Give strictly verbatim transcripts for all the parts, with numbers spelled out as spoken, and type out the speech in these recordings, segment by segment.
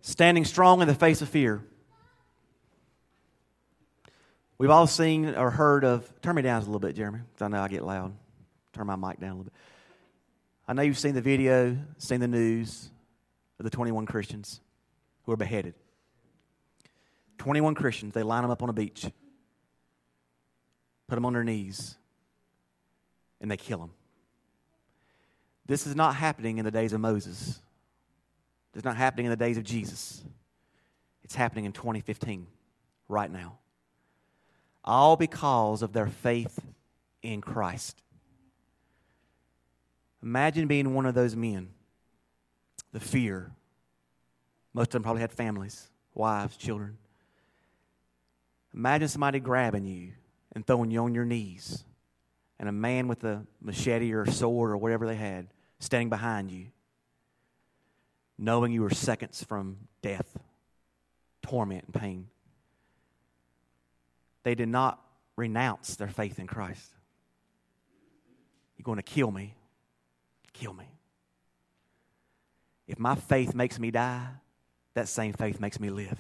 Standing strong in the face of fear. We've all seen or heard of, turn me down a little bit, Jeremy, because I know I get loud. Turn my mic down a little bit. I know you've seen the video, seen the news of the twenty-one Christians who were beheaded. twenty-one Christians, they line them up on a beach, put them on their knees, and they kill them. This is not happening in the days of Moses. It's not happening in the days of Jesus. It's happening in twenty fifteen, right now. All because of their faith in Christ. Imagine being one of those men. The fear. Most of them probably had families, wives, children. Imagine somebody grabbing you and throwing you on your knees, and a man with a machete or a sword or whatever they had standing behind you, knowing you were seconds from death, torment, and pain. They did not renounce their faith in Christ. You're going to kill me. Kill me. If my faith makes me die, that same faith makes me live.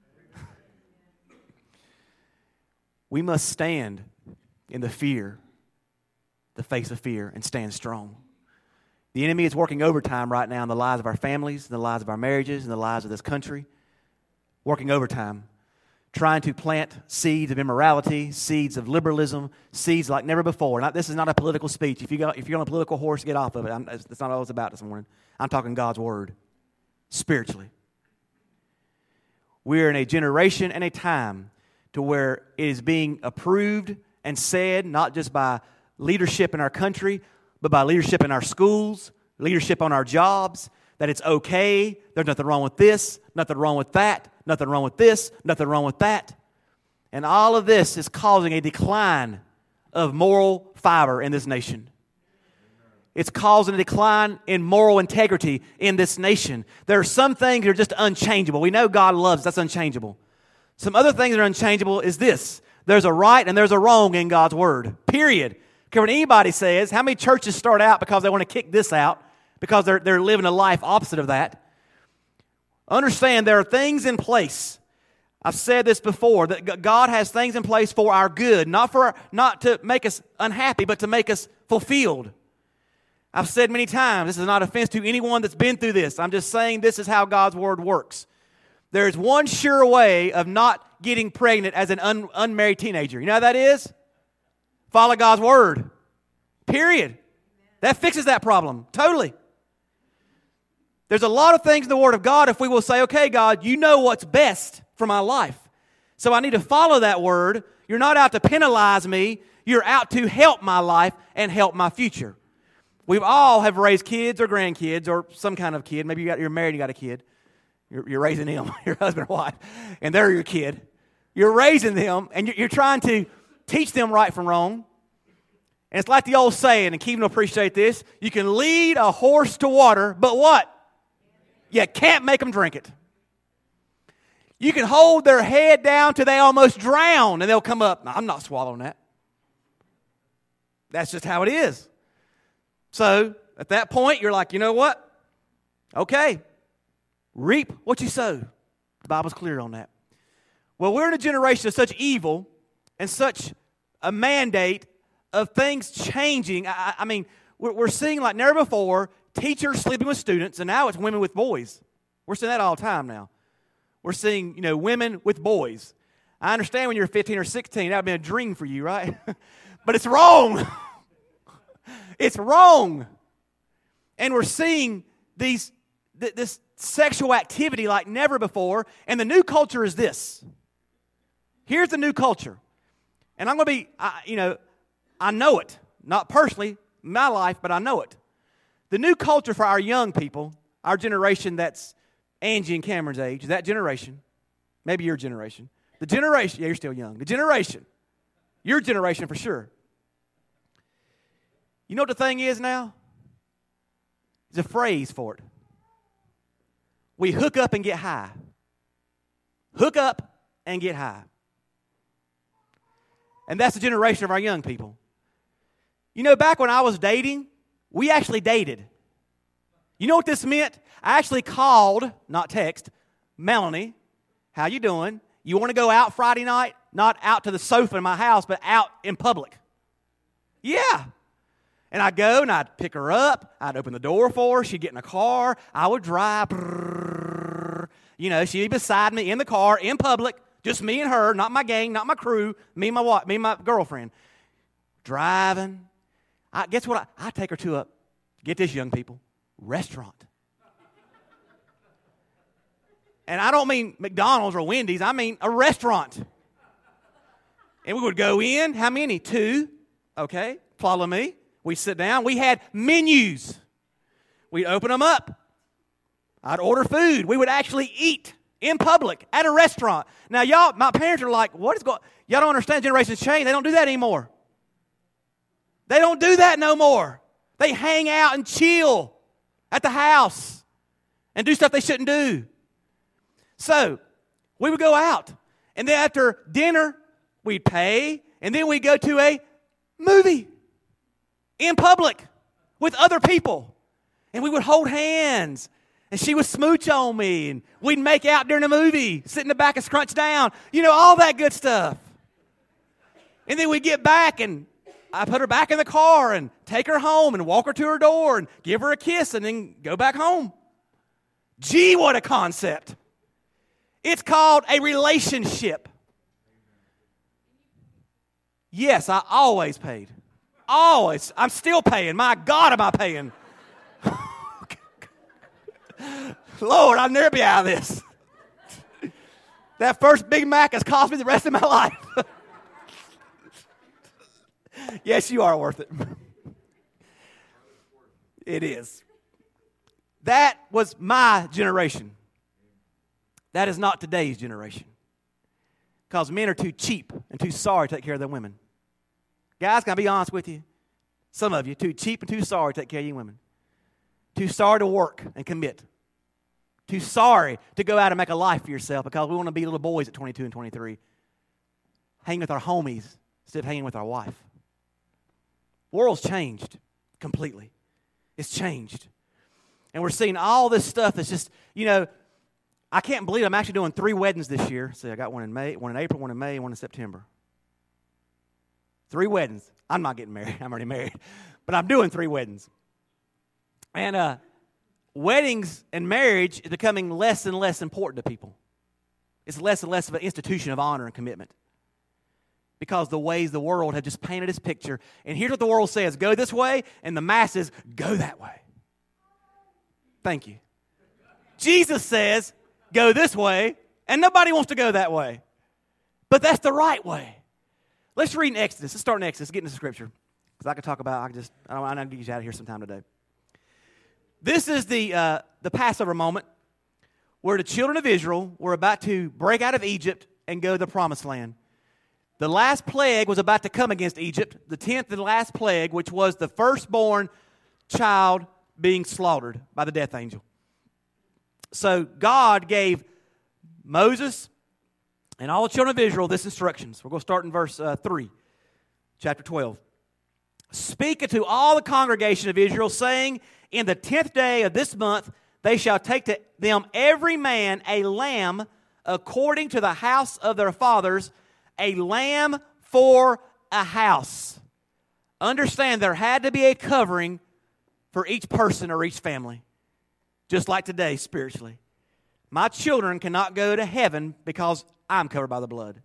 We must stand in the fear, the face of fear, and stand strong. The enemy is working overtime right now in the lives of our families, in the lives of our marriages, in the lives of this country. Working overtime. Trying to plant seeds of immorality, seeds of liberalism, seeds like never before. Not, this is not a political speech. If, you got, if you're on a political horse, get off of it. I'm, that's not all it's about this morning. I'm talking God's Word, spiritually. We're in a generation and a time to where it is being approved and said, not just by leadership in our country, but by leadership in our schools, leadership on our jobs, that it's okay, there's nothing wrong with this, nothing wrong with that, nothing wrong with this, nothing wrong with that. And all of this is causing a decline of moral fiber in this nation. It's causing a decline in moral integrity in this nation. There are some things that are just unchangeable. We know God loves us, that's unchangeable. Some other things that are unchangeable is this. There's a right and there's a wrong in God's Word. Period. Because when anybody says, how many churches start out because they want to kick this out, because they're, they're living a life opposite of that. Understand there are things in place. I've said this before, that God has things in place for our good, not for our, not to make us unhappy, but to make us fulfilled. I've said many times, this is not offense to anyone that's been through this. I'm just saying this is how God's Word works. There's one sure way of not getting pregnant as an un, unmarried teenager. You know how that is? Follow God's Word. Period. That fixes that problem. Totally. There's a lot of things in the Word of God if we will say, okay, God, you know what's best for my life. So I need to follow that Word. You're not out to penalize me. You're out to help my life and help my future. We've all have raised kids or grandkids or some kind of kid. Maybe you got, you're married and you got a kid. You're, you're raising them, your husband or wife, and they're your kid. You're raising them, and you're, you're trying to teach them right from wrong. And it's like the old saying, and Kevin will appreciate this, you can lead a horse to water, but what? You can't make them drink it. You can hold their head down till they almost drown, and they'll come up. No, I'm not swallowing that. That's just how it is. So, at that point, you're like, you know what? Okay. Reap what you sow. The Bible's clear on that. Well, we're in a generation of such evil and such a mandate of things changing. I, I mean, we're, we're seeing like never before, teachers sleeping with students, and now it's women with boys. We're seeing that all the time now. We're seeing, you know, women with boys. I understand when you're fifteen or sixteen, that would be a dream for you, right? But it's wrong. It's wrong. And we're seeing these th- this sexual activity like never before, and the new culture is this. Here's the new culture. And I'm going to be, I, you know, I know it. Not personally, in my life, but I know it. The new culture for our young people, our generation that's Angie and Cameron's age, that generation, maybe your generation, the generation, yeah, you're still young, the generation, your generation for sure. You know what the thing is now? There's a phrase for it. We hook up and get high. Hook up and get high. And that's the generation of our young people. You know, back when I was dating, we actually dated. You know what this meant? I actually called, not text, Melanie, how you doing? You want to go out Friday night? Not out to the sofa in my house, but out in public. Yeah. And I'd go and I'd pick her up. I'd open the door for her. She'd get in a car. I would drive. You know, she'd be beside me in the car, in public. Just me and her, not my gang, not my crew. Me and my what? Me and my girlfriend. Driving. I, guess what? I, I take her to a, get this, young people, restaurant. And I don't mean McDonald's or Wendy's. I mean a restaurant. And we would go in. How many? Two. Okay. Follow me. We sit down. We had menus. We'd open them up. I'd order food. We would actually eat in public at a restaurant. Now, y'all, my parents are like, what is going on? Y'all don't understand generations change. They don't do that anymore. They don't do that no more. They hang out and chill at the house and do stuff they shouldn't do. So, we would go out. And then after dinner, we'd pay. And then we'd go to a movie in public with other people. And we would hold hands. And she would smooch on me. And we'd make out during the movie. Sit in the back and scrunch down. You know, all that good stuff. And then we'd get back and I put her back in the car and take her home and walk her to her door and give her a kiss and then go back home. Gee, what a concept. It's called a relationship. Yes, I always paid. Always. I'm still paying. My God, am I paying? Lord, I'll never be out of this. That first Big Mac has cost me the rest of my life. Yes, you are worth it. It is. That was my generation. That is not today's generation. Because men are too cheap and too sorry to take care of their women. Guys, can I be honest with you? Some of you, too cheap and too sorry to take care of your women. Too sorry to work and commit. Too sorry to go out and make a life for yourself because we want to be little boys at twenty-two and twenty-three. Hanging with our homies instead of hanging with our wife. The world's changed completely. It's changed. And we're seeing all this stuff that's just, you know, I can't believe I'm actually doing three weddings this year. See, I got one in May, one in April, one in May, and one in September. Three weddings. I'm not getting married. I'm already married. But I'm doing three weddings. And uh, weddings and marriage is becoming less and less important to people. It's less and less of an institution of honor and commitment. Because the ways the world have just painted this picture. And here's what the world says, go this way, and the masses go that way. Thank you. Jesus says, go this way, and nobody wants to go that way. But that's the right way. Let's read in Exodus. Let's start in Exodus. Get into the scripture. Because I could talk about, I could just, I don't I know to get you out of here sometime today. This is the uh, the Passover moment where the children of Israel were about to break out of Egypt and go to the promised land. The last plague was about to come against Egypt, the tenth and last plague, which was the firstborn child being slaughtered by the death angel. So God gave Moses and all the children of Israel this instructions. We're going to start in verse uh, three, chapter twelve. Speak unto all the congregation of Israel, saying, in the tenth day of this month they shall take to them every man a lamb according to the house of their fathers, a lamb for a house. Understand there had to be a covering for each person or each family. Just like today, spiritually. My children cannot go to heaven because I'm covered by the blood.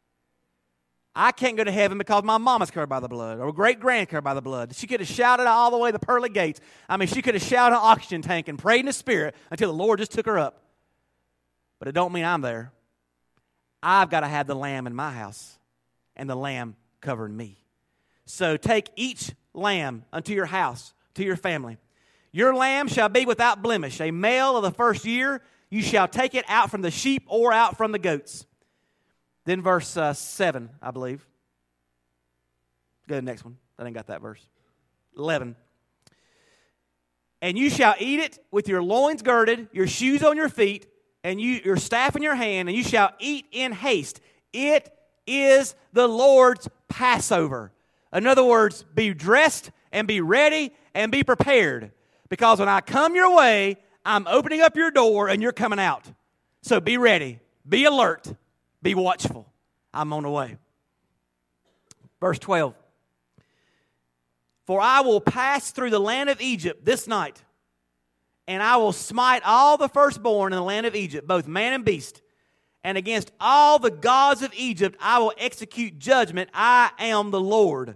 I can't go to heaven because my mama's covered by the blood, or a great-grand covered by the blood. She could have shouted all the way to the pearly gates. I mean, she could have shouted an oxygen tank and prayed in the Spirit until the Lord just took her up. But it don't mean I'm there. I've got to have the lamb in my house, and the lamb covering me. So take each lamb unto your house, to your family. Your lamb shall be without blemish, a male of the first year. You shall take it out from the sheep or out from the goats. Then verse uh, seven, I believe. Go to the next one. I ain't got that verse. eleven. And you shall eat it with your loins girded, your shoes on your feet, and you, your staff in your hand, and you shall eat in haste. It is the Lord's Passover. In other words, be dressed and be ready and be prepared. Because when I come your way, I'm opening up your door and you're coming out. So be ready, be alert, be watchful. I'm on the way. Verse twelve. For I will pass through the land of Egypt this night, and I will smite all the firstborn in the land of Egypt, both man and beast. And against all the gods of Egypt I will execute judgment. I am the Lord.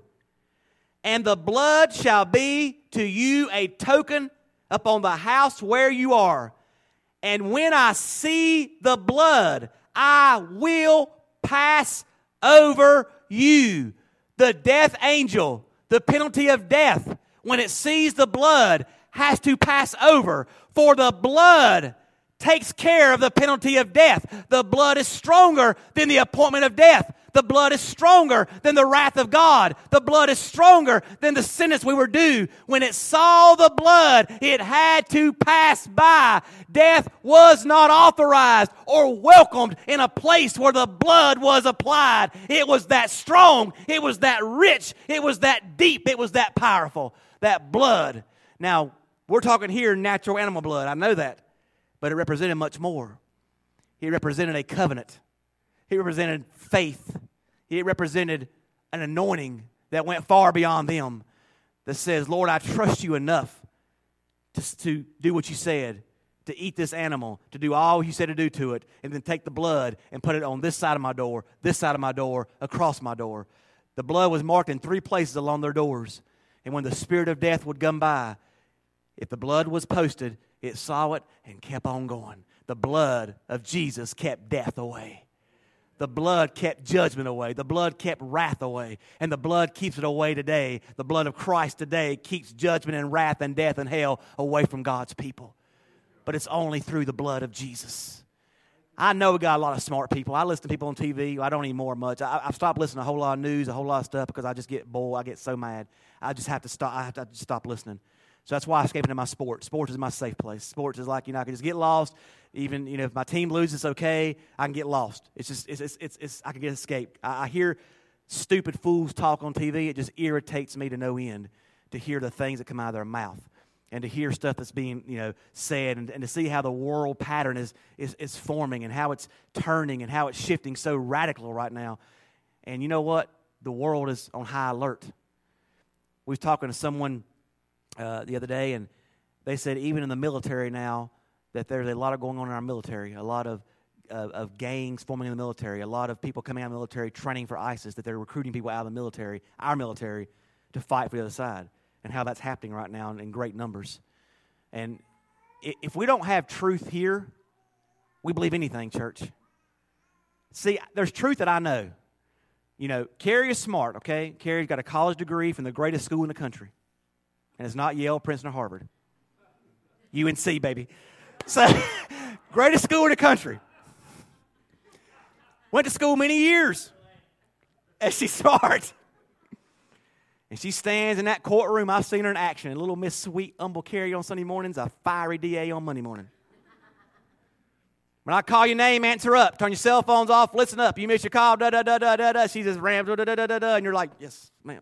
And the blood shall be to you a token upon the house where you are. And when I see the blood, I will pass over you. The death angel, the penalty of death, when it sees the blood, has to pass over. For the blood takes care of the penalty of death. The blood is stronger than the appointment of death. The blood is stronger than the wrath of God. The blood is stronger than the sentence we were due. When it saw the blood, it had to pass by. Death was not authorized or welcomed in a place where the blood was applied. It was that strong. It was that rich. It was that deep. It was that powerful. That blood. Now, we're talking here natural animal blood. I know that. But it represented much more. It represented a covenant. It represented faith. It represented an anointing that went far beyond them. That says, Lord, I trust you enough to, to do what you said, to eat this animal, to do all you said to do to it, and then take the blood and put it on this side of my door, this side of my door, across my door. The blood was marked in three places along their doors. And when the spirit of death would come by, if the blood was posted, it saw it and kept on going. The blood of Jesus kept death away. The blood kept judgment away. The blood kept wrath away. And the blood keeps it away today. The blood of Christ today keeps judgment and wrath and death and hell away from God's people. But it's only through the blood of Jesus. I know we got a lot of smart people. I listen to people on T V. I don't anymore much. I, I've stopped listening to a whole lot of news, a whole lot of stuff, because I just get bored. I get so mad. I just have to stop. I have to just stop listening. So that's why I escape into my sports. Sports is my safe place. Sports is like, you know, I can just get lost. Even, you know, if my team loses, it's okay. I can get lost. It's just, it's, it's, it's, it's I can get escaped. I, I hear stupid fools talk on T V. It just irritates me to no end to hear the things that come out of their mouth and to hear stuff that's being, you know, said and, and to see how the world pattern is, is, is forming and how it's turning and how it's shifting so radical right now. And you know what? The world is on high alert. We was talking to someone Uh, the other day, and they said even in the military now that there's a lot of going on in our military, a lot of uh, of gangs forming in the military, a lot of people coming out of the military training for ISIS, that they're recruiting people out of the military, our military, to fight for the other side, and how that's happening right now in, in great numbers. And if we don't have truth here, we believe anything, church. See, there's truth that I know. You know, Carrie is smart, okay? Carrie's got a college degree from the greatest school in the country. And it's not Yale, Princeton, or Harvard. U N C, baby. So, greatest school in the country. Went to school many years. And she's smart. And she stands in that courtroom. I've seen her in action. And little Miss Sweet, humble Carrie on Sunday mornings, a fiery D A on Monday morning. When I call your name, answer up. Turn your cell phones off. Listen up. You miss your call. Da da da da da da. She just rams. Da da da da da. And you're like, yes, ma'am.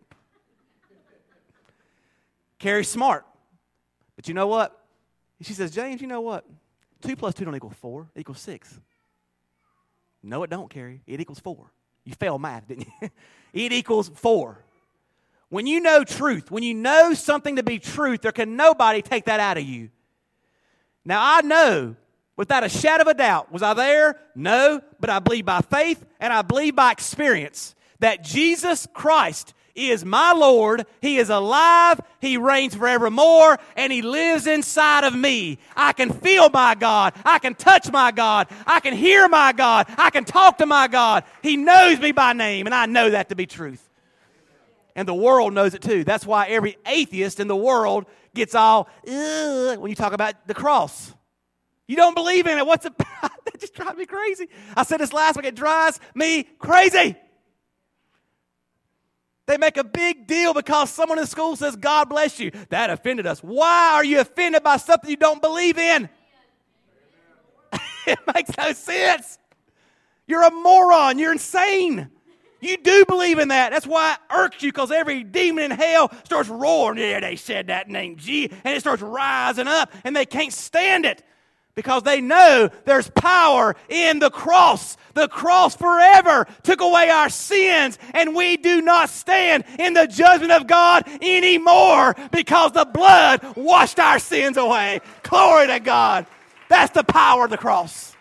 Carrie's smart. But you know what? She says, James, you know what? Two plus two don't equal four. It equals six. No, it don't, Carrie. It equals four. You failed math, didn't you? It equals four. When you know truth, when you know something to be truth, there can nobody take that out of you. Now, I know, without a shadow of a doubt, was I there? No, but I believe by faith and I believe by experience that Jesus Christ is my Lord. He is alive. He reigns forevermore, and He lives inside of me. I can feel my God. I can touch my God. I can hear my God. I can talk to my God. He knows me by name, and I know that to be truth. And the world knows it too. That's why every atheist in the world gets all, ugh, when you talk about the cross. You don't believe in it. What's it about? That just drives me crazy. I said this last week. It drives me crazy. They make a big deal because someone in school says, God bless you. That offended us. Why are you offended by something you don't believe in? It makes no sense. You're a moron. You're insane. You do believe in that. That's why it irks you, because every demon in hell starts roaring. Yeah, they said that name G, and it starts rising up, and they can't stand it Because they know there's power in the cross. The cross forever took away our sins, and we do not stand in the judgment of God anymore because the blood washed our sins away. Glory to God. That's the power of the cross.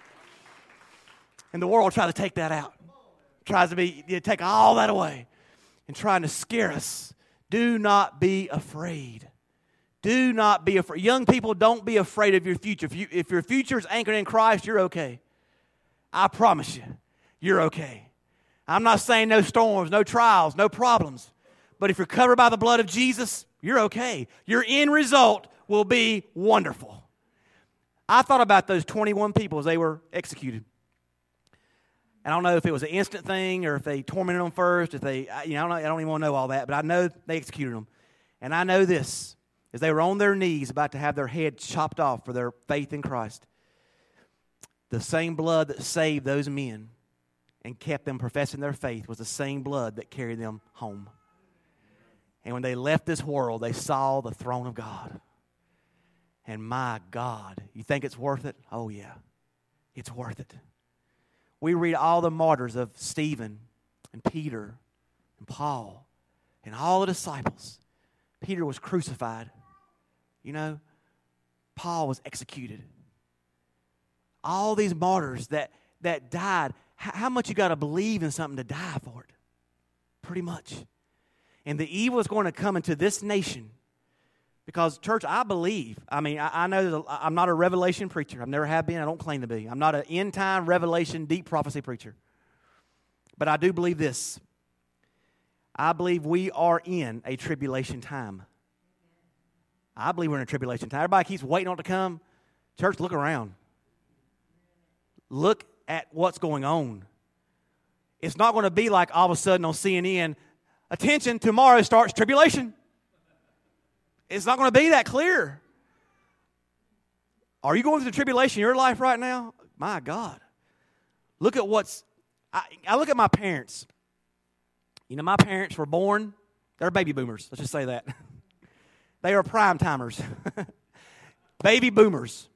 And the world tries to take that out. Tries to be to take all that away and trying to scare us. Do not be afraid. Do not be afraid. Young people, don't be afraid of your future. If, you, if your future is anchored in Christ, you're okay. I promise you, you're okay. I'm not saying no storms, no trials, no problems. But if you're covered by the blood of Jesus, you're okay. Your end result will be wonderful. I thought about those twenty-one people as they were executed. And I don't know if it was an instant thing or if they tormented them first. If they, you know, I don't, know, I don't even want to know all that. But I know they executed them. And I know this. As they were on their knees about to have their head chopped off for their faith in Christ, the same blood that saved those men and kept them professing their faith was the same blood that carried them home. And when they left this world, they saw the throne of God. And my God, you think it's worth it? Oh yeah, it's worth it. We read all the martyrs of Stephen and Peter and Paul and all the disciples. Peter was crucified. You know, Paul was executed. All these martyrs that, that died, how much you got to believe in something to die for it? Pretty much. And the evil is going to come into this nation because, church, I believe. I mean, I, I know that I'm not a revelation preacher. I've never have been. I don't claim to be. I'm not an end-time revelation, deep prophecy preacher. But I do believe this. I believe we are in a tribulation time. I believe we're in a tribulation time. Everybody keeps waiting on it to come. Church, look around. Look at what's going on. It's not going to be like all of a sudden on C N N, attention, tomorrow starts tribulation. It's not going to be that clear. Are you going through the tribulation in your life right now? My God. Look at what's, I, I look at my parents. You know, my parents were born, they're baby boomers. Let's just say that. They are prime timers. Baby boomers.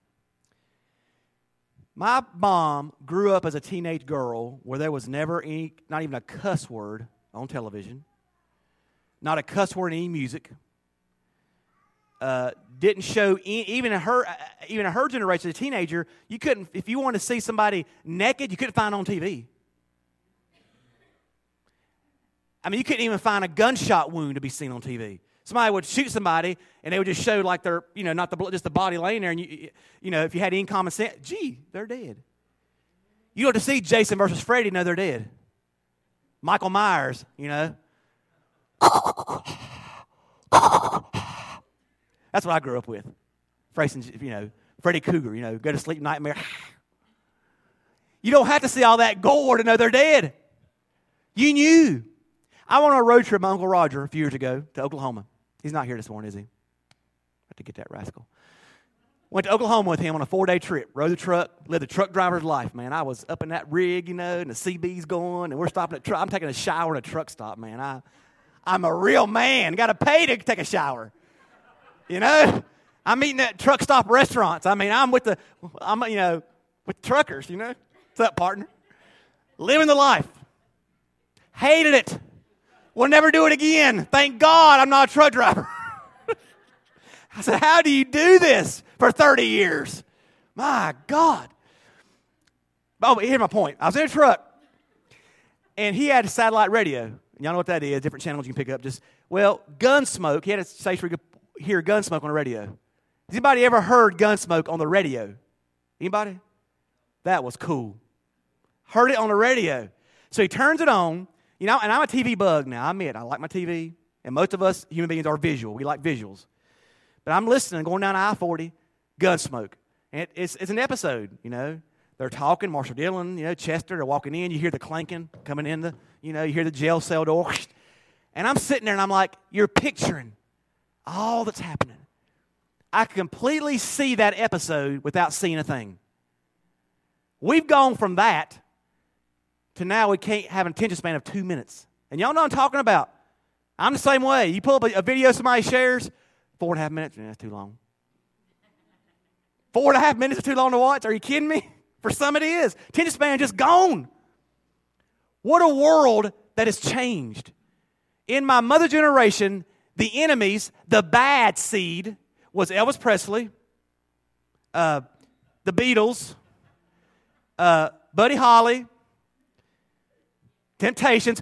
My mom grew up as a teenage girl where there was never any, not even a cuss word on television. Not a cuss word in any music. Uh, didn't show, any, even in her, even in her generation, as a teenager, you couldn't, if you wanted to see somebody naked, you couldn't find it on T V. I mean, you couldn't even find a gunshot wound to be seen on T V. Somebody would shoot somebody, and they would just show like their, you know, not the just the body laying there, and you, you know, if you had any common sense, gee, they're dead. You don't have to see Jason versus Freddy, no, they're dead. Michael Myers, you know. That's what I grew up with. Facing, you know, Freddy Krueger, you know, go to sleep nightmare. You don't have to see all that gore to know they're dead. You knew. I went on a road trip with my Uncle Roger a few years ago to Oklahoma. He's not here this morning, is he? Have to get that rascal. Went to Oklahoma with him on a four-day trip. Rode the truck, lived the truck driver's life, man. I was up in that rig, you know, and the C B's going, and we're stopping at truck. I'm taking a shower in a truck stop, man. I, I'm a real man. Got to pay to take a shower. You know? I'm eating at truck stop restaurants. I mean, I'm with the, I'm, you know, with the truckers, you know? What's up, partner? Living the life. Hated it. We'll never do it again. Thank God I'm not a truck driver. I said, how do you do this for thirty years? My God. Oh, but here's my point. I was in a truck, and he had a satellite radio. Y'all know what that is, different channels you can pick up. Just, well, Gunsmoke. He had a station where you could hear Gunsmoke on the radio. Has anybody ever heard Gunsmoke on the radio? Anybody? That was cool. Heard it on the radio. So he turns it on. You know, and I'm a T V bug now. I admit, I like my T V. And most of us human beings are visual. We like visuals. But I'm listening, going down I forty, Gunsmoke. And it, it's, it's an episode, you know. They're talking, Marshall Dillon, you know, Chester, they're walking in. You hear the clanking coming in the, you know, you hear the jail cell door. And I'm sitting there and I'm like, you're picturing all that's happening. I completely see that episode without seeing a thing. We've gone from that to now we can't have an attention span of two minutes. And y'all know what I'm talking about. I'm the same way. You pull up a, a video somebody shares, four and a half minutes, yeah, that's too long. Four and a half minutes is too long to watch? Are you kidding me? For some it is. Attention span just gone. What a world that has changed. In my mother generation, the enemies, the bad seed, was Elvis Presley, uh, the Beatles, uh, Buddy Holly, Temptations.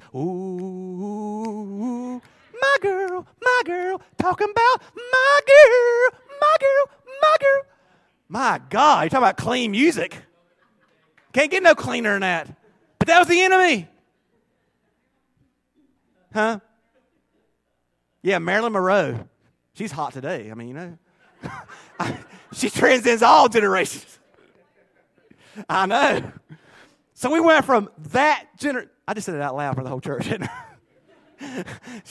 Ooh, my girl, my girl, talking about my girl, my girl, my girl. My God, you're talking about clean music. Can't get no cleaner than that. But that was the enemy. Huh? Yeah, Marilyn Monroe. She's hot today. I mean, you know. She transcends all generations. I know. So we went from that gener... I just said it out loud for the whole church, didn't I?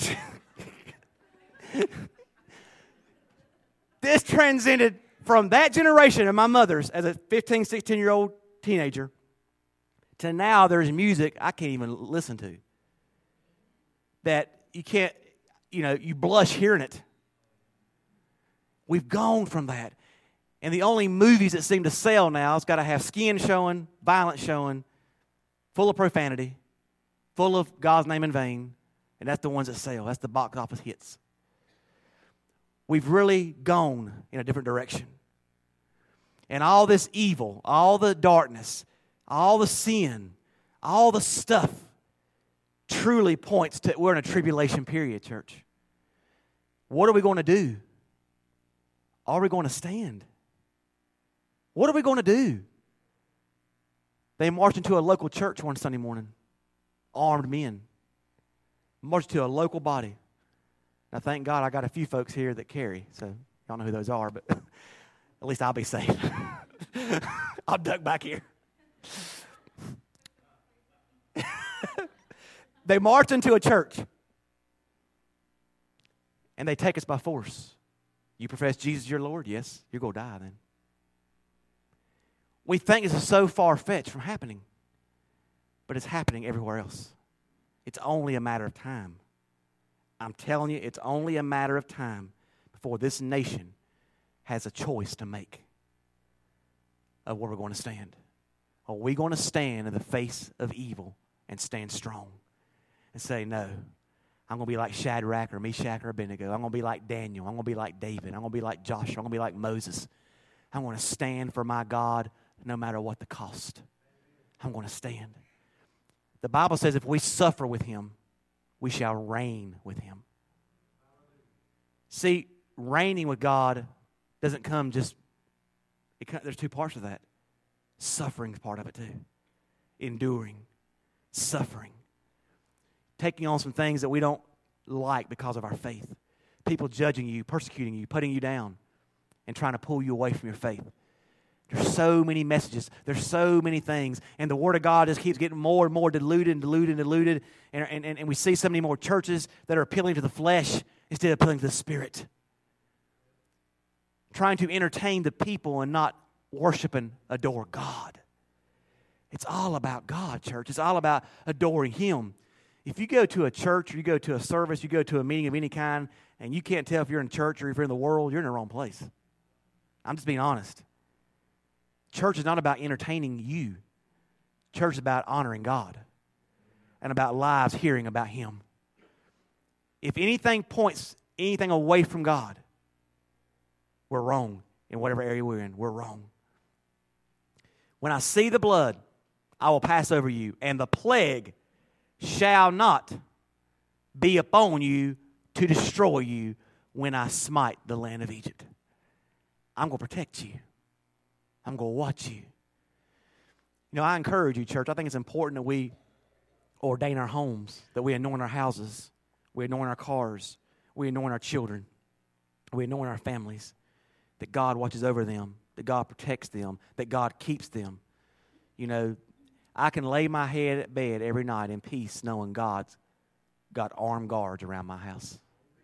This transcended from that generation of my mother's as a fifteen, sixteen-year-old teenager to now there's music I can't even listen to. That you can't, you know, you blush hearing it. We've gone from that. And the only movies that seem to sell now has got to have skin showing, violence showing, full of profanity, full of God's name in vain. And that's the ones that sell. That's the box office hits. We've really gone in a different direction. And all this evil, all the darkness, all the sin, all the stuff truly points to we're in a tribulation period, church. What are we going to do? Are we going to stand? What are we going to do? They marched into a local church one Sunday morning, armed men. Marched to a local body. Now, thank God I got a few folks here that carry, so y'all know who those are, but at least I'll be safe. I'll duck back here. They march into a church, and they take us by force. You profess Jesus your Lord? Yes, you're going to die then. We think this is so far-fetched from happening, but it's happening everywhere else. It's only a matter of time. I'm telling you, it's only a matter of time before this nation has a choice to make of where we're going to stand. Are we going to stand in the face of evil and stand strong and say, no, I'm going to be like Shadrach or Meshach or Abednego. I'm going to be like Daniel. I'm going to be like David. I'm going to be like Joshua. I'm going to be like Moses. I'm going to stand for my God no matter what the cost. I'm going to stand. The Bible says if we suffer with him, we shall reign with him. See, reigning with God doesn't come just, it come, there's two parts of that. Suffering is part of it too. Enduring, suffering. Taking on some things that we don't like because of our faith. People judging you, persecuting you, putting you down, and trying to pull you away from your faith. There's so many messages. There's so many things. And the Word of God just keeps getting more and more diluted and diluted and diluted. And, and, and we see so many more churches that are appealing to the flesh instead of appealing to the Spirit. Trying to entertain the people and not worship and adore God. It's all about God, church. It's all about adoring Him. If you go to a church or you go to a service, you go to a meeting of any kind, and you can't tell if you're in church or if you're in the world, you're in the wrong place. I'm just being honest. Church is not about entertaining you. Church is about honoring God and about lives hearing about Him. If anything points anything away from God, we're wrong in whatever area we're in. We're wrong. When I see the blood, I will pass over you, and the plague shall not be upon you to destroy you when I smite the land of Egypt. I'm going to protect you. I'm going to watch you. You know, I encourage you, church. I think it's important that we ordain our homes, that we anoint our houses, we anoint our cars, we anoint our children, we anoint our families, that God watches over them, that God protects them, that God keeps them. You know, I can lay my head at bed every night in peace knowing God's got armed guards around my house.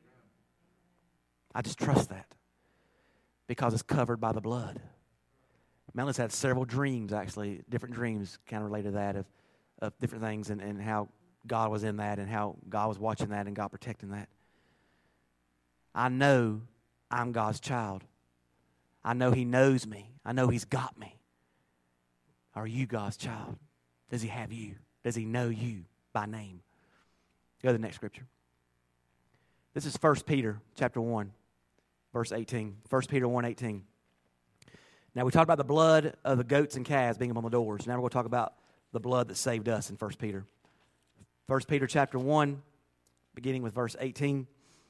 I just trust that because it's covered by the blood. Melissa's had several dreams, actually, different dreams kind of related to that of, of different things and, and how God was in that and how God was watching that and God protecting that. I know I'm God's child. I know He knows me. I know He's got me. Are you God's child? Does He have you? Does He know you by name? Go to the next scripture. This is First Peter chapter one, verse eighteen. First Peter one eighteen. Now, we talked about the blood of the goats and calves being upon the doors. Now we're going to talk about the blood that saved us in First Peter. First Peter chapter one, beginning with verse eighteen.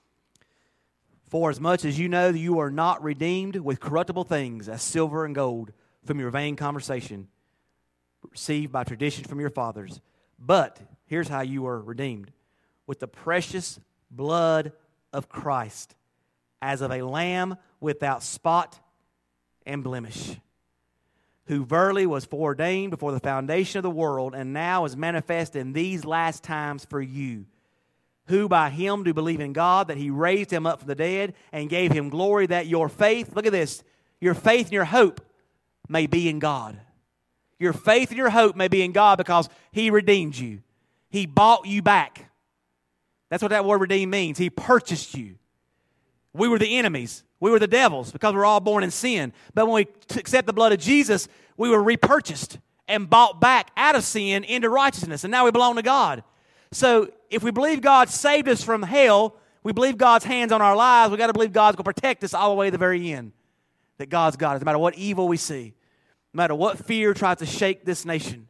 For as much as you know that you are not redeemed with corruptible things as silver and gold from your vain conversation received by tradition from your fathers, but here's how you are redeemed: with the precious blood of Christ, as of a lamb without spot and blemish, who verily was foreordained before the foundation of the world, and now is manifest in these last times for you, who by Him do believe in God, that He raised Him up from the dead and gave Him glory, that your faith, look at this, your faith and your hope may be in God. Your faith and your hope may be in God because He redeemed you. He bought you back. That's what that word redeem means. He purchased you. We were the enemies. We were the devils because we were all born in sin. But when we t- accept the blood of Jesus, we were repurchased and bought back out of sin into righteousness. And now we belong to God. So if we believe God saved us from hell, we believe God's hands on our lives, we've got to believe God's going to protect us all the way to the very end. That God's got us, no matter what evil we see, no matter what fear tries to shake this nation.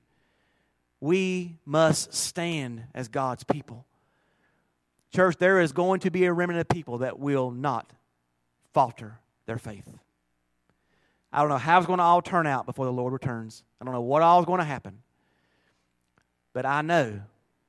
We must stand as God's people. Church, there is going to be a remnant of people that will not falter their faith. I don't know how it's going to all turn out before the Lord returns. I don't know what all is going to happen. But I know,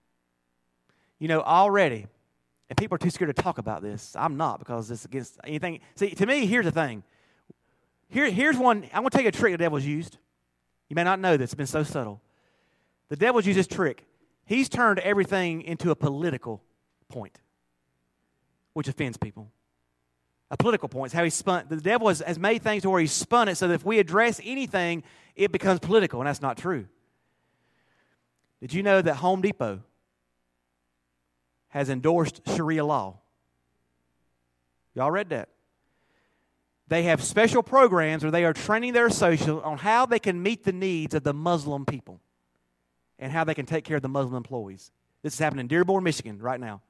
you know, already, and people are too scared to talk about this. I'm not, because it's against anything. See, to me, here's the thing. Here, here's one. I'm going to tell you a trick the devil's used. You may not know this. It's been so subtle. The devil's used this trick. He's turned everything into a political point, which offends people. A political point is how he spun. The devil has, has made things to where he's spun it so that if we address anything, it becomes political, and that's not true. Did you know that Home Depot has endorsed Sharia law? Y'all read that? They have special programs where they are training their associates on how they can meet the needs of the Muslim people and how they can take care of the Muslim employees. This is happening in Dearborn, Michigan right now.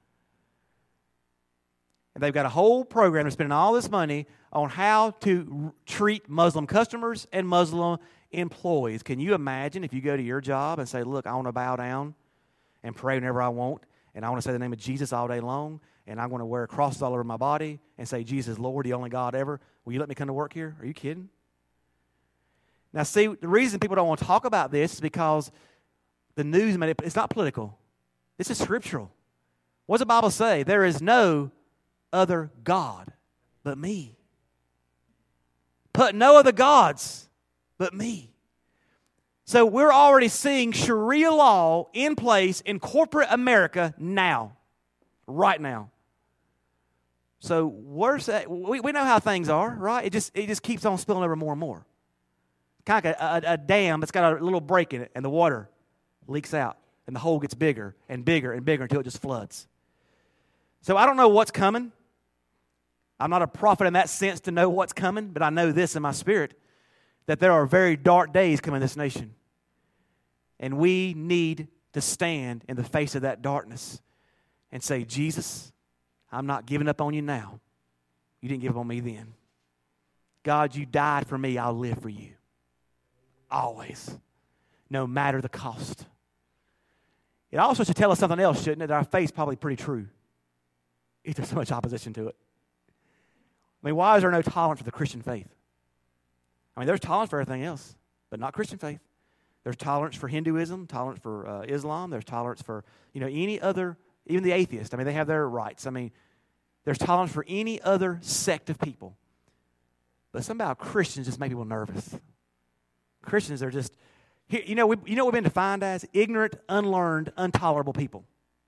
And they've got a whole program. They're spending all this money on how to r- treat Muslim customers and Muslim employees. Can you imagine if you go to your job and say, look, I want to bow down and pray whenever I want, and I want to say the name of Jesus all day long, and I'm going to wear a cross all over my body and say, Jesus, Lord, the only God ever. Will you let me come to work here? Are you kidding? Now, see, the reason people don't want to talk about this is because the news made it, it's not political. This is scriptural. What does the Bible say? There is no other God but me. Put no other gods but me. So we're already seeing Sharia law in place in corporate America now, right now. So where's that? We, we know how things are, right? It just it just keeps on spilling over more and more. Kind of like a, a, a dam that's got a little break in it, and the water leaks out, and the hole gets bigger and bigger and bigger until it just floods. So I don't know what's coming. I'm not a prophet in that sense to know what's coming, but I know this in my spirit, that there are very dark days coming in this nation. And we need to stand in the face of that darkness and say, Jesus, I'm not giving up on you now. You didn't give up on me then. God, you died for me. I'll live for you. Always. No matter the cost. It also should tell us something else, shouldn't it? That our faith's probably pretty true. If there's so much opposition to it. I mean, why is there no tolerance for the Christian faith? I mean, there's tolerance for everything else, but not Christian faith. There's tolerance for Hinduism, tolerance for uh, Islam. There's tolerance for, you know, any other, even the atheists. I mean, they have their rights. I mean, there's tolerance for any other sect of people. But somehow Christians just make people nervous. Christians are just, you know, we, you know what we've been defined as? Ignorant, unlearned, intolerable people.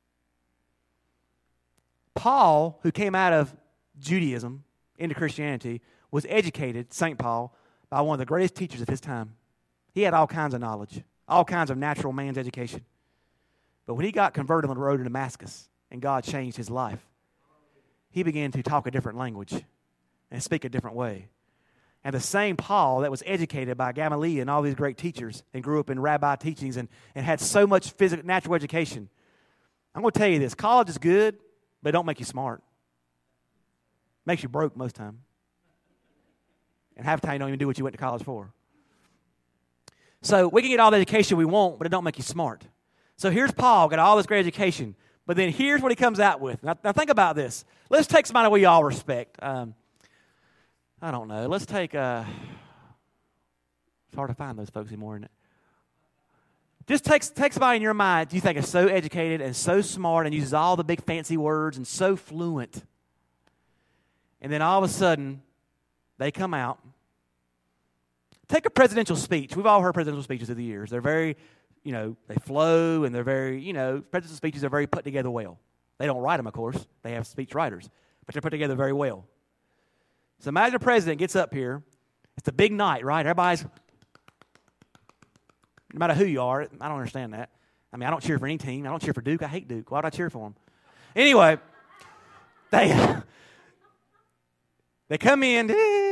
Paul, who came out of Judaism into Christianity, was educated, Saint Paul, by one of the greatest teachers of his time. He had all kinds of knowledge, all kinds of natural man's education. But when he got converted on the road to Damascus and God changed his life, he began to talk a different language and speak a different way. And the same Paul that was educated by Gamaliel and all these great teachers and grew up in rabbi teachings and, and had so much physical, natural education. I'm going to tell you this. College is good, but it don't make you smart. Makes you broke most of the time. And half the time you don't even do what you went to college for. So we can get all the education we want, but it don't make you smart. So here's Paul, got all this great education. But then here's what he comes out with. Now, now think about this. Let's take somebody we all respect. Um, I don't know. Let's take, uh, it's hard to find those folks anymore, isn't it? Just take, take somebody in your mind you think is so educated and so smart and uses all the big fancy words and so fluent. And then all of a sudden, they come out. Take a presidential speech. We've all heard presidential speeches through the years. They're very, you know, they flow and they're very, you know, presidential speeches are very put together well. They don't write them, of course. They have speech writers. But they're put together very well. So imagine a president gets up here. It's a big night, right? Everybody's, no matter who you are, I don't understand that. I mean, I don't cheer for any team. I don't cheer for Duke. I hate Duke. Why would I cheer for them? Anyway, they, they come in,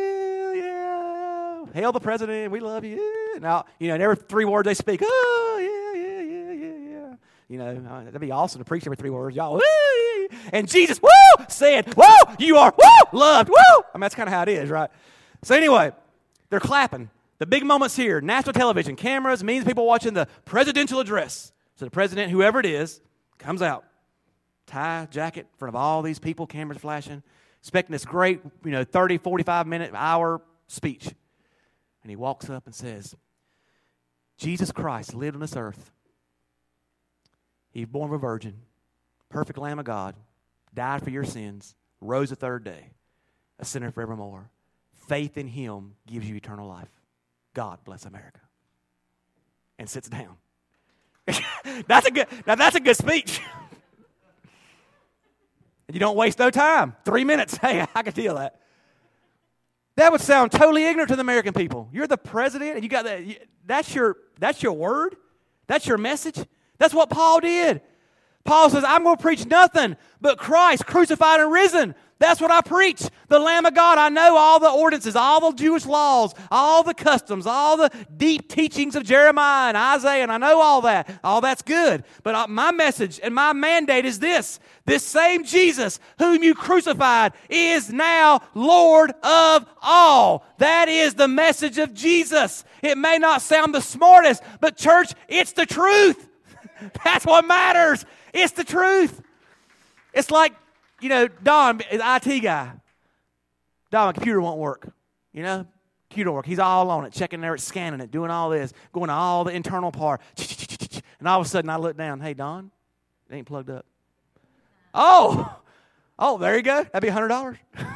yeah, hail the president, we love you. Now, you know, and every three words they speak, oh, yeah, yeah, yeah, yeah, yeah. You know, that'd be awesome to preach every three words. Y'all, woo! And Jesus, woo, said, woo, you are, woo, loved, woo. I mean, that's kind of how it is, right? So anyway, they're clapping. The big moments here, national television, cameras, millions of people watching the presidential address. So the president, whoever it is, comes out, tie, jacket, in front of all these people, cameras flashing, expecting this great, you know, thirty, forty-five minute, hour speech. And he walks up and says, Jesus Christ lived on this earth. He was born of a virgin, perfect Lamb of God, died for your sins, rose the third day, a sinner forevermore. Faith in him gives you eternal life. God bless America. And sits down. that's a good, now that's a good speech. And you don't waste no time. Three minutes. Hey, I can deal that. That would sound totally ignorant to the American people. You're the president, and you got that. That's your, that's your word. That's your message. That's what Paul did. Paul says, I'm going to preach nothing but Christ crucified and risen. That's what I preach. The Lamb of God. I know all the ordinances, all the Jewish laws, all the customs, all the deep teachings of Jeremiah and Isaiah, and I know all that. All that's good. But my message and my mandate is this. This same Jesus whom you crucified is now Lord of all. That is the message of Jesus. It may not sound the smartest, but church, it's the truth. That's what matters. It's the truth. It's like, you know, Don, is I T guy. Don, my computer won't work. You know, computer work. He's all on it, checking there, scanning it, doing all this, going to all the internal part. And all of a sudden I look down. Hey, Don, it ain't plugged up. Oh, oh, there you go. That'd be one hundred dollars.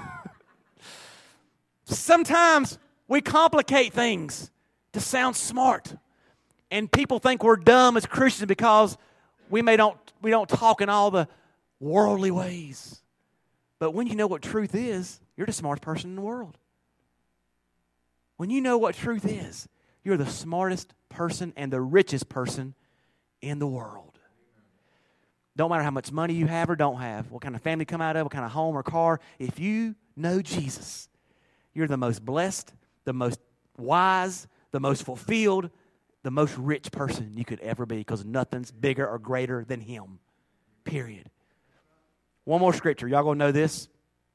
Sometimes we complicate things to sound smart. And people think we're dumb as Christians because we may don't we don't talk in all the worldly ways. But when you know what truth is, you're the smartest person in the world. When you know what truth is, you're the smartest person and the richest person in the world. Don't matter how much money you have or don't have, what kind of family you come out of, what kind of home or car. If you know Jesus, you're the most blessed, the most wise, the most fulfilled, the most rich person you could ever be, because nothing's bigger or greater than him. Period. One more scripture. Y'all gonna know this?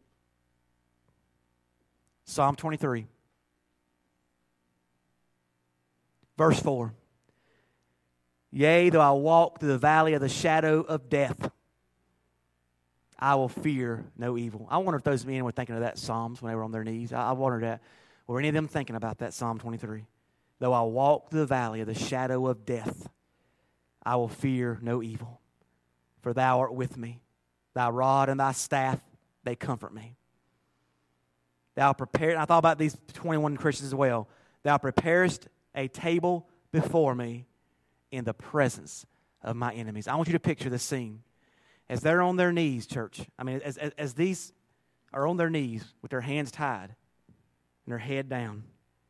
Psalm twenty-three. Verse four. Yea, though I walk through the valley of the shadow of death, I will fear no evil. I wonder if those men were thinking of that Psalms when they were on their knees. I, I wonder that. Were any of them thinking about that Psalm twenty-three? Though I walk through the valley of the shadow of death, I will fear no evil. For thou art with me. Thy rod and thy staff, they comfort me. Thou prepared, I thought about these twenty-one Christians as well. Thou preparest a table before me in the presence of my enemies. I want you to picture this scene. As they're on their knees, church. I mean, as, as, as these are on their knees with their hands tied and their head down.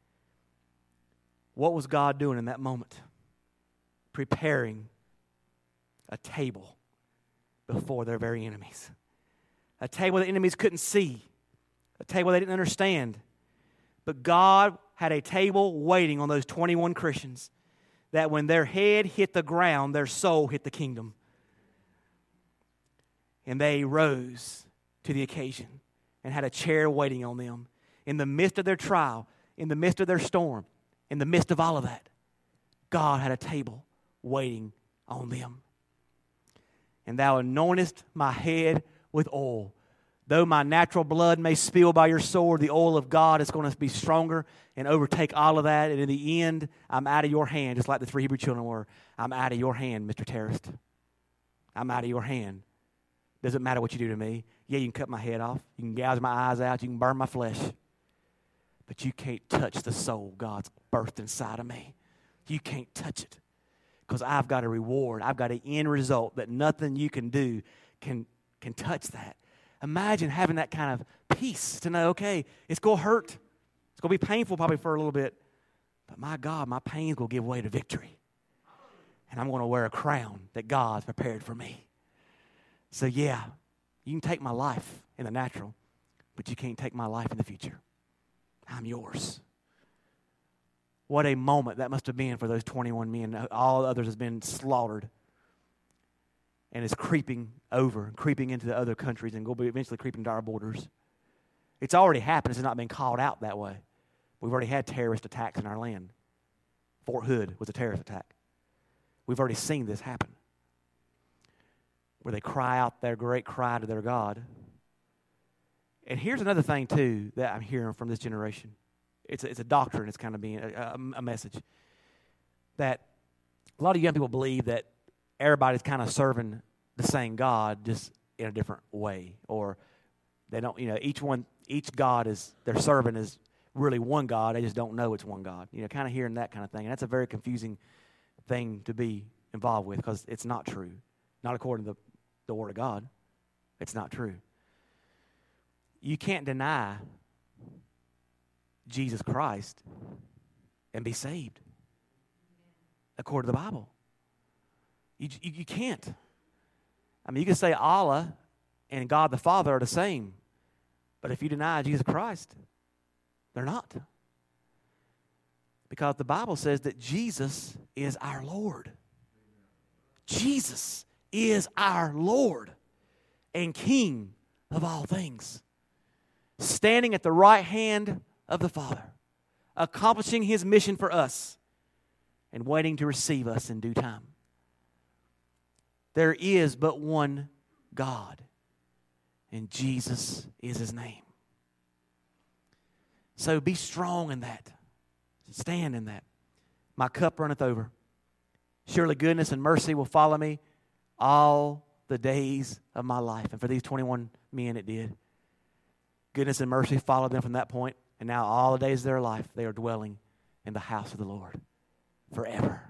What was God doing in that moment? Preparing a table before their very enemies. A table the enemies couldn't see. A table they didn't understand. But God had a table waiting on those twenty-one Christians that when their head hit the ground, their soul hit the kingdom. And they rose to the occasion and had a chair waiting on them. In the midst of their trial, in the midst of their storm, in the midst of all of that, God had a table waiting on them. And thou anointest my head with oil. Though my natural blood may spill by your sword, the oil of God is going to be stronger and overtake all of that. And in the end, I'm out of your hand, just like the three Hebrew children were. I'm out of your hand, Mister Terrorist. I'm out of your hand. Doesn't matter what you do to me. Yeah, you can cut my head off. You can gouge my eyes out. You can burn my flesh. But you can't touch the soul God's birthed inside of me. You can't touch it. Because I've got a reward. I've got an end result that nothing you can do can, can touch that. Imagine having that kind of peace to know, okay, it's going to hurt. It's going to be painful probably for a little bit. But my God, my pain's going to give way to victory. And I'm going to wear a crown that God's prepared for me. So yeah, you can take my life in the natural, but you can't take my life in the future. I'm yours. What a moment that must have been for those twenty-one men. All others has been slaughtered. And is creeping over, creeping into the other countries, and will be eventually creeping to our borders. It's already happened. It's not been called out that way. We've already had terrorist attacks in our land. Fort Hood was a terrorist attack. We've already seen this happen, where they cry out their great cry to their God. And here's another thing, too, that I'm hearing from this generation. It's a, it's a doctrine. It's kind of being a, a, a message. That a lot of young people believe that everybody's kind of serving the same God, just in a different way. Or they don't, you know, each one, each God is, they're serving is really one God. They just don't know it's one God. You know, kind of hearing that kind of thing. And that's a very confusing thing to be involved with, because it's not true. Not according to the, the Word of God. It's not true. You can't deny Jesus Christ and be saved, according to the Bible. You, you, you can't. I mean, you can say Allah and God the Father are the same, but if you deny Jesus Christ, they're not. Because the Bible says that Jesus is our Lord. Jesus is our Lord and King of all things, standing at the right hand of the Father, accomplishing His mission for us and waiting to receive us in due time. There is but one God, and Jesus is His name. So be strong in that. Stand in that. My cup runneth over. Surely goodness and mercy will follow me all the days of my life. And for these twenty-one men, it did. Goodness and mercy followed them from that point, and now all the days of their life, they are dwelling in the house of the Lord forever.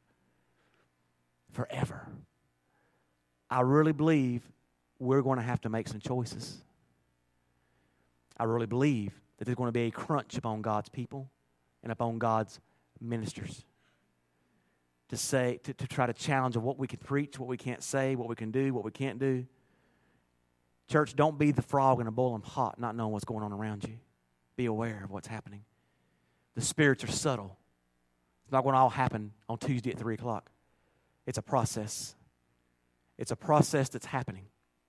Forever. I really believe we're going to have to make some choices. I really believe that there's going to be a crunch upon God's people and upon God's ministers to say, to, to try to challenge of what we can preach, what we can't say, what we can do, what we can't do. Church, don't be the frog in a boiling pot, not knowing what's going on around you. Be aware of what's happening. The spirits are subtle. It's not going to all happen on Tuesday at three o'clock. It's a process. It's a process that's happening.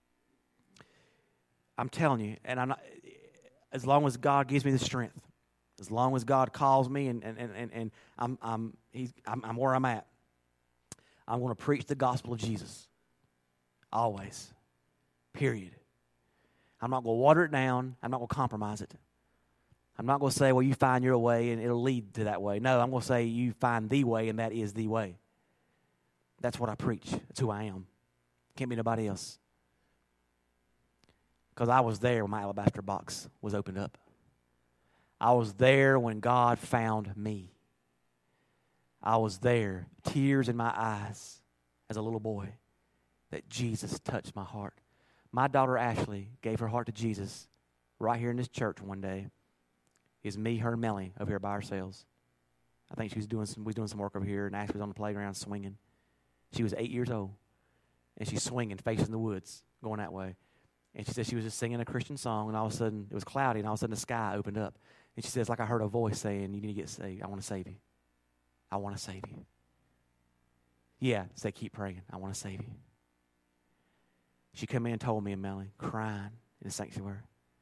I'm telling you, and I'm not, as long as God gives me the strength, as long as God calls me and, and, and, and I'm, I'm, he's, I'm, I'm where I'm at, I'm going to preach the gospel of Jesus. Always. Period. I'm not going to water it down. I'm not going to compromise it. I'm not going to say, well, you find your way and it'll lead to that way. No, I'm going to say you find the way and that is the way. That's what I preach. That's who I am. Can't be nobody else. Because I was there when my alabaster box was opened up. I was there when God found me. I was there, tears in my eyes as a little boy, that Jesus touched my heart. My daughter Ashley gave her heart to Jesus right here in this church one day. It's me, her, and Melanie over here by ourselves. I think she was doing some, we was doing some work over here, and Ashley was on the playground swinging. She was eight years old, and she's swinging, facing the woods, going that way. And she said she was just singing a Christian song, and all of a sudden, it was cloudy, and all of a sudden the sky opened up. And she says, like I heard a voice saying, you need to get saved. I want to save you. I want to save you. Yeah, say, keep praying. I want to save you. She come in and told me, and Melanie, crying in the sanctuary.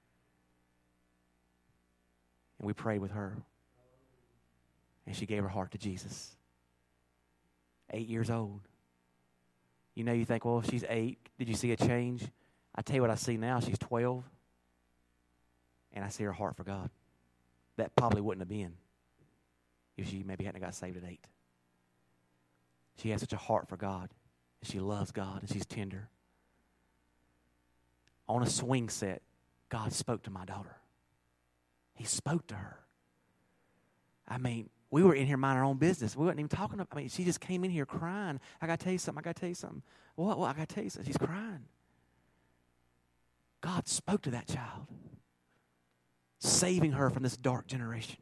And we prayed with her. And she gave her heart to Jesus. Eight years old. You know, you think, well, if she's eight, did you see a change? I tell you what I see now. She's twelve. And I see her heart for God. That probably wouldn't have been if she maybe hadn't got saved at eight. She has such a heart for God. And she loves God. And she's tender. On a swing set, God spoke to my daughter. He spoke to her. I mean, we were in here minding our own business. We weren't even talking about, I mean, she just came in here crying. I got to tell you something. I got to tell you something. What? What? I got to tell you something. She's crying. God spoke to that child, saving her from this dark generation,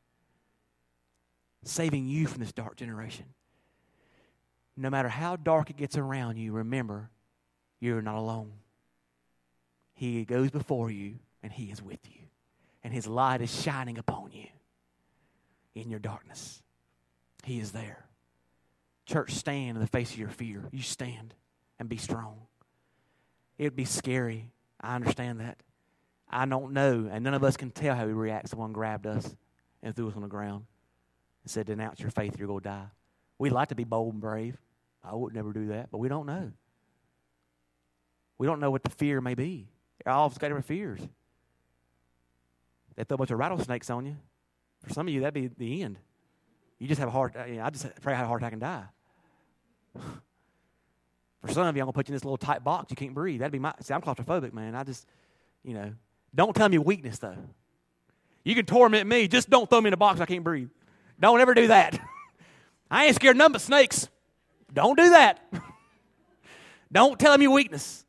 saving you from this dark generation. No matter how dark it gets around you, remember, you're not alone. He goes before you, and He is with you. And His light is shining upon you in your darkness. He is there. Church, stand in the face of your fear. You stand and be strong. It would be scary. I understand that. I don't know, and none of us can tell how we react. Someone grabbed us and threw us on the ground and said, denounce your faith, you're going to die. We'd like to be bold and brave. I would never do that, but we don't know. We don't know what the fear may be. All of us got different fears. They throw a bunch of rattlesnakes on you. For some of you, that'd be the end. You just have a heart. I just pray I have a heart attack and die. For some of you, I'm going to put you in this little tight box. You can't breathe. That'd be my, see, I'm claustrophobic, man. I just, you know, don't tell me weakness, though. You can torment me. Just don't throw me in a box I can't breathe. Don't ever do that. I ain't scared of none but snakes. Don't do that. Don't tell me weakness.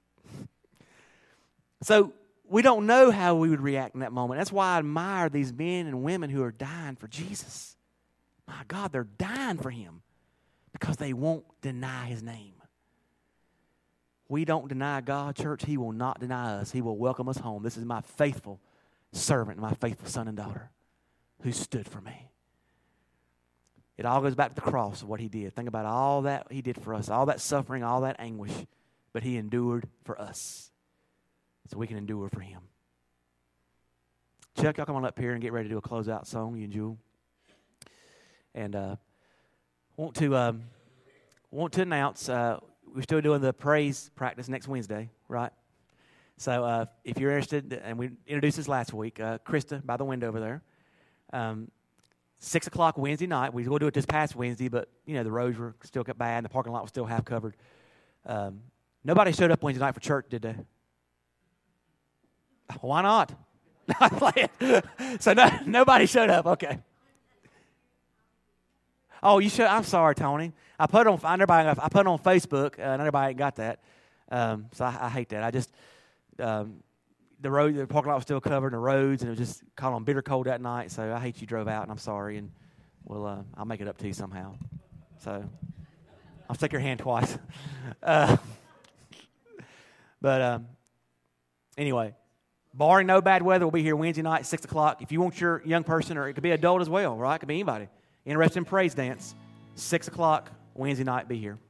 So we don't know how we would react in that moment. That's why I admire these men and women who are dying for Jesus. My God, they're dying for Him because they won't deny His name. We don't deny God, church. He will not deny us. He will welcome us home. This is my faithful servant, my faithful son and daughter who stood for me. It all goes back to the cross of what He did. Think about all that He did for us, all that suffering, all that anguish, but He endured for us. So we can endure for Him. Chuck, y'all come on up here and get ready to do a closeout song, you and Jewel. And uh, want to um, want to announce uh, we're still doing the praise practice next Wednesday, right? So uh, if you're interested, and we introduced this last week, uh, Krista by the window over there. Um, Six o'clock Wednesday night. We were going to do it this past Wednesday, but you know the roads were still bad, and the parking lot was still half covered. Um, nobody showed up Wednesday night for church, did they? Why not? So no, nobody showed up. Okay. Oh, you should. I'm sorry, Tony. I put it on. I, everybody, I put it on Facebook, uh, and everybody got that. Um, so I, I hate that. I just um, the road, the parking lot was still covered, and the roads, and it was just caught on bitter cold that night. So I hate you drove out, and I'm sorry, and we'll uh, I'll make it up to you somehow. So I'll shake your hand twice. Uh, but um, anyway. Barring no bad weather, we'll be here Wednesday night, six o'clock. If you want your young person, or it could be adult as well, right? It could be anybody interested in praise dance, six o'clock Wednesday night, be here.